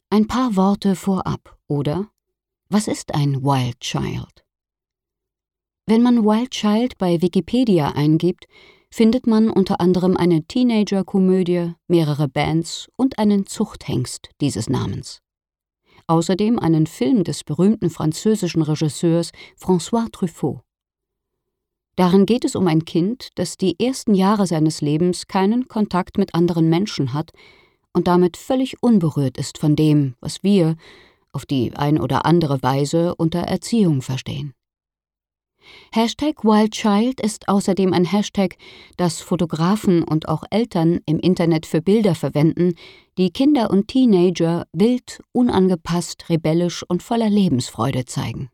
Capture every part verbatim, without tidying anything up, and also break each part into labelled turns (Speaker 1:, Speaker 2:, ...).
Speaker 1: Ein paar Worte vorab, oder? Was ist ein Wild Child? Wenn man Wild Child bei Wikipedia eingibt, findet man unter anderem eine Teenager-Komödie, mehrere Bands und einen Zuchthengst dieses Namens. Außerdem einen Film des berühmten französischen Regisseurs François Truffaut. Darin geht es um ein Kind, das die ersten Jahre seines Lebens keinen Kontakt mit anderen Menschen hat und damit völlig unberührt ist von dem, was wir auf die ein oder andere Weise unter Erziehung verstehen. Hashtag WildChild ist außerdem ein Hashtag, das Fotografen und auch Eltern im Internet für Bilder verwenden, die Kinder und Teenager wild, unangepasst, rebellisch und voller Lebensfreude zeigen.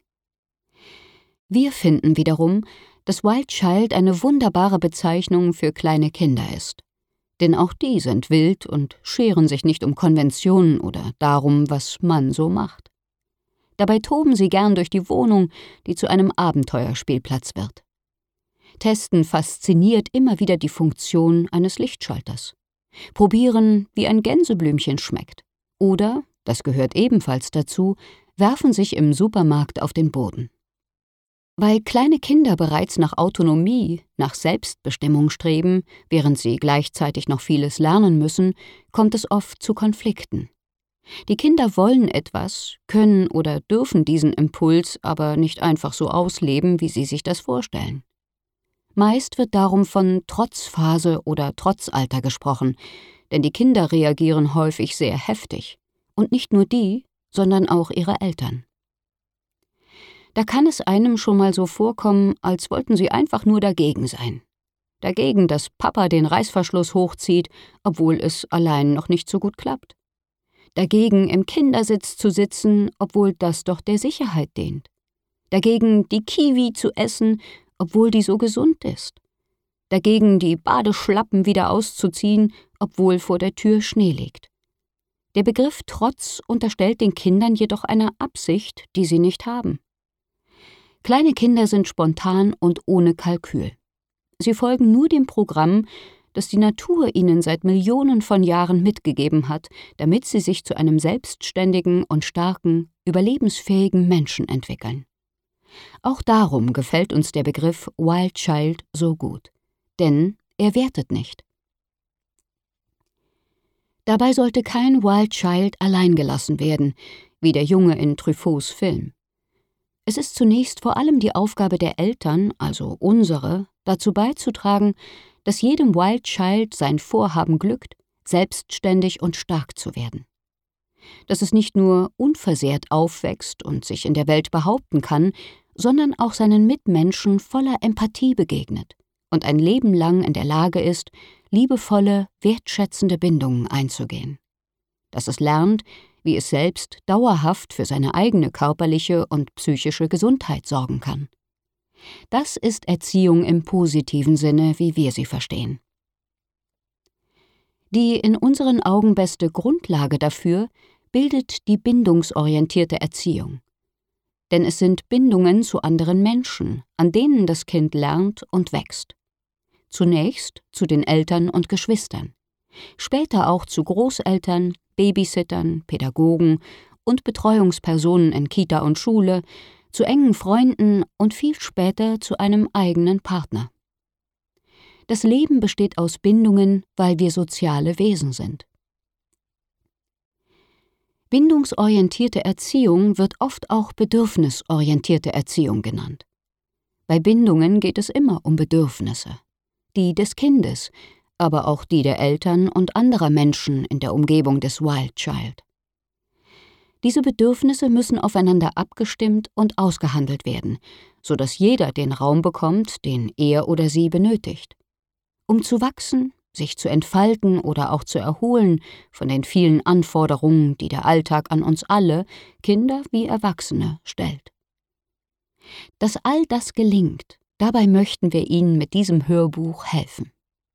Speaker 1: Wir finden wiederum, dass Wild Child eine wunderbare Bezeichnung für kleine Kinder ist. Denn auch die sind wild und scheren sich nicht um Konventionen oder darum, was man so macht. Dabei toben sie gern durch die Wohnung, die zu einem Abenteuerspielplatz wird. Testen fasziniert immer wieder die Funktion eines Lichtschalters. Probieren, wie ein Gänseblümchen schmeckt. Oder, das gehört ebenfalls dazu, werfen sich im Supermarkt auf den Boden. Weil kleine Kinder bereits nach Autonomie, nach Selbstbestimmung streben, während sie gleichzeitig noch vieles lernen müssen, kommt es oft zu Konflikten. Die Kinder wollen etwas, können oder dürfen diesen Impuls aber nicht einfach so ausleben, wie sie sich das vorstellen. Meist wird darum von Trotzphase oder Trotzalter gesprochen, denn die Kinder reagieren häufig sehr heftig. Und nicht nur die, sondern auch ihre Eltern. Da kann es einem schon mal so vorkommen, als wollten sie einfach nur dagegen sein. Dagegen, dass Papa den Reißverschluss hochzieht, obwohl es allein noch nicht so gut klappt. Dagegen, im Kindersitz zu sitzen, obwohl das doch der Sicherheit dient. Dagegen, die Kiwi zu essen, obwohl die so gesund ist. Dagegen, die Badeschlappen wieder auszuziehen, obwohl vor der Tür Schnee liegt. Der Begriff Trotz unterstellt den Kindern jedoch eine Absicht, die sie nicht haben. Kleine Kinder sind spontan und ohne Kalkül. Sie folgen nur dem Programm, das die Natur ihnen seit Millionen von Jahren mitgegeben hat, damit sie sich zu einem selbstständigen und starken, überlebensfähigen Menschen entwickeln. Auch darum gefällt uns der Begriff Wild Child so gut, denn er wertet nicht. Dabei sollte kein Wild Child allein gelassen werden, wie der Junge in Truffauts Film. Es ist zunächst vor allem die Aufgabe der Eltern, also unsere, dazu beizutragen, dass jedem Wild Child sein Vorhaben glückt, selbstständig und stark zu werden. Dass es nicht nur unversehrt aufwächst und sich in der Welt behaupten kann, sondern auch seinen Mitmenschen voller Empathie begegnet und ein Leben lang in der Lage ist, liebevolle, wertschätzende Bindungen einzugehen. Dass es lernt, wie es selbst dauerhaft für seine eigene körperliche und psychische Gesundheit sorgen kann. Das ist Erziehung im positiven Sinne, wie wir sie verstehen. Die in unseren Augen beste Grundlage dafür bildet die bindungsorientierte Erziehung. Denn es sind Bindungen zu anderen Menschen, an denen das Kind lernt und wächst. Zunächst zu den Eltern und Geschwistern, später auch zu Großeltern, Babysittern, Pädagogen und Betreuungspersonen in Kita und Schule, zu engen Freunden und viel später zu einem eigenen Partner. Das Leben besteht aus Bindungen, weil wir soziale Wesen sind. Bindungsorientierte Erziehung wird oft auch bedürfnisorientierte Erziehung genannt. Bei Bindungen geht es immer um Bedürfnisse, die des Kindes, aber auch die der Eltern und anderer Menschen in der Umgebung des Wild Child. Diese Bedürfnisse müssen aufeinander abgestimmt und ausgehandelt werden, sodass jeder den Raum bekommt, den er oder sie benötigt. Um zu wachsen, sich zu entfalten oder auch zu erholen von den vielen Anforderungen, die der Alltag an uns alle, Kinder wie Erwachsene, stellt. Dass all das gelingt, dabei möchten wir Ihnen mit diesem Hörbuch helfen.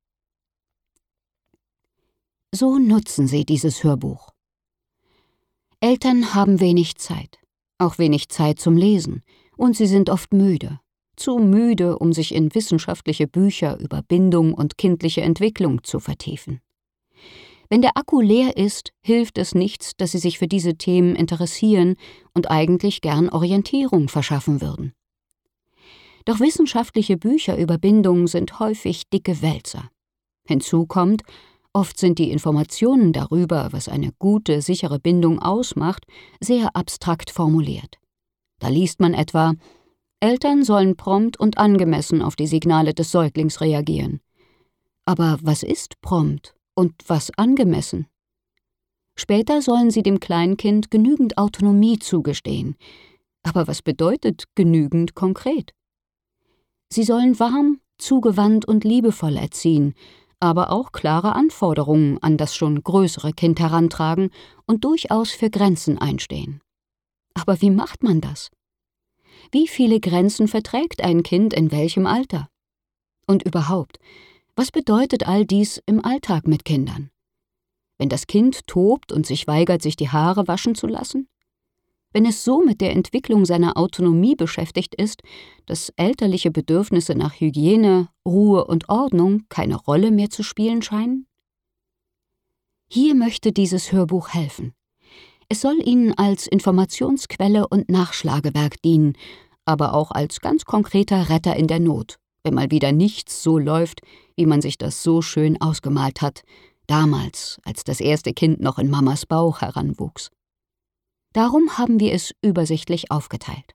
Speaker 1: So nutzen Sie dieses Hörbuch. Eltern haben wenig Zeit, auch wenig Zeit zum Lesen, und sie sind oft müde, zu müde, um sich in wissenschaftliche Bücher über Bindung und kindliche Entwicklung zu vertiefen. Wenn der Akku leer ist, hilft es nichts, dass Sie sich für diese Themen interessieren und eigentlich gern Orientierung verschaffen würden. Doch wissenschaftliche Bücher über Bindung sind häufig dicke Wälzer. Hinzu kommt, oft sind die Informationen darüber, was eine gute, sichere Bindung ausmacht, sehr abstrakt formuliert. Da liest man etwa: Eltern sollen prompt und angemessen auf die Signale des Säuglings reagieren. Aber was ist prompt und was angemessen? Später sollen sie dem Kleinkind genügend Autonomie zugestehen. Aber was bedeutet genügend konkret? Sie sollen warm, zugewandt und liebevoll erziehen, aber auch klare Anforderungen an das schon größere Kind herantragen und durchaus für Grenzen einstehen. Aber wie macht man das? Wie viele Grenzen verträgt ein Kind in welchem Alter? Und überhaupt, was bedeutet all dies im Alltag mit Kindern? Wenn das Kind tobt und sich weigert, sich die Haare waschen zu lassen? Wenn es so mit der Entwicklung seiner Autonomie beschäftigt ist, dass elterliche Bedürfnisse nach Hygiene, Ruhe und Ordnung keine Rolle mehr zu spielen scheinen? Hier möchte dieses Hörbuch helfen. Es soll Ihnen als Informationsquelle und Nachschlagewerk dienen, aber auch als ganz konkreter Retter in der Not, wenn mal wieder nichts so läuft, wie man sich das so schön ausgemalt hat, damals, als das erste Kind noch in Mamas Bauch heranwuchs. Darum haben wir es übersichtlich aufgeteilt.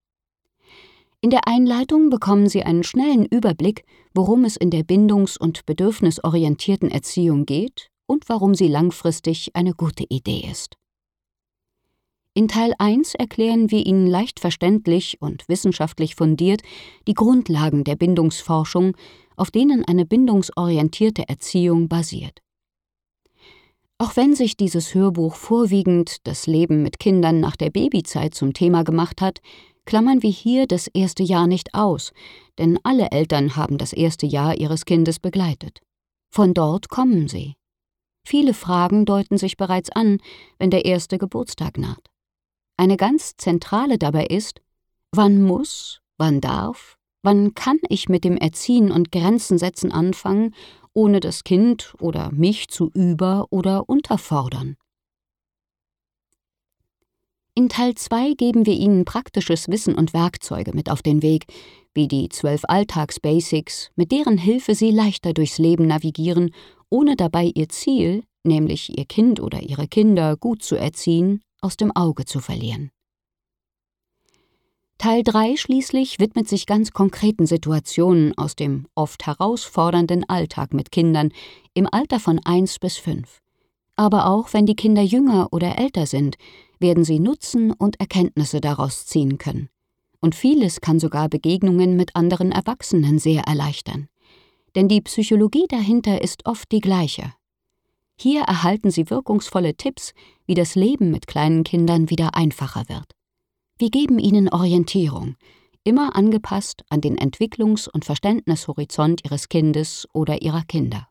Speaker 1: In der Einleitung bekommen Sie einen schnellen Überblick, worum es in der bindungs- und bedürfnisorientierten Erziehung geht und warum sie langfristig eine gute Idee ist. In Teil eins erklären wir Ihnen leicht verständlich und wissenschaftlich fundiert die Grundlagen der Bindungsforschung, auf denen eine bindungsorientierte Erziehung basiert. Auch wenn sich dieses Hörbuch vorwiegend das Leben mit Kindern nach der Babyzeit zum Thema gemacht hat, klammern wir hier das erste Jahr nicht aus, denn alle Eltern haben das erste Jahr ihres Kindes begleitet. Von dort kommen sie. Viele Fragen deuten sich bereits an, wenn der erste Geburtstag naht. Eine ganz zentrale dabei ist: Wann muss, wann darf, wann kann ich mit dem Erziehen und Grenzen setzen anfangen, ohne das Kind oder mich zu über- oder unterfordern? In Teil zwei geben wir Ihnen praktisches Wissen und Werkzeuge mit auf den Weg, wie die zwölf Alltags-Basics, mit deren Hilfe Sie leichter durchs Leben navigieren, ohne dabei Ihr Ziel, nämlich Ihr Kind oder Ihre Kinder gut zu erziehen, aus dem Auge zu verlieren. Teil drei schließlich widmet sich ganz konkreten Situationen aus dem oft herausfordernden Alltag mit Kindern im Alter von eins bis fünf. Aber auch wenn die Kinder jünger oder älter sind, werden sie Nutzen und Erkenntnisse daraus ziehen können. Und vieles kann sogar Begegnungen mit anderen Erwachsenen sehr erleichtern. Denn die Psychologie dahinter ist oft die gleiche. Hier erhalten Sie wirkungsvolle Tipps, wie das Leben mit kleinen Kindern wieder einfacher wird. Wir geben Ihnen Orientierung, immer angepasst an den Entwicklungs- und Verständnishorizont Ihres Kindes oder Ihrer Kinder.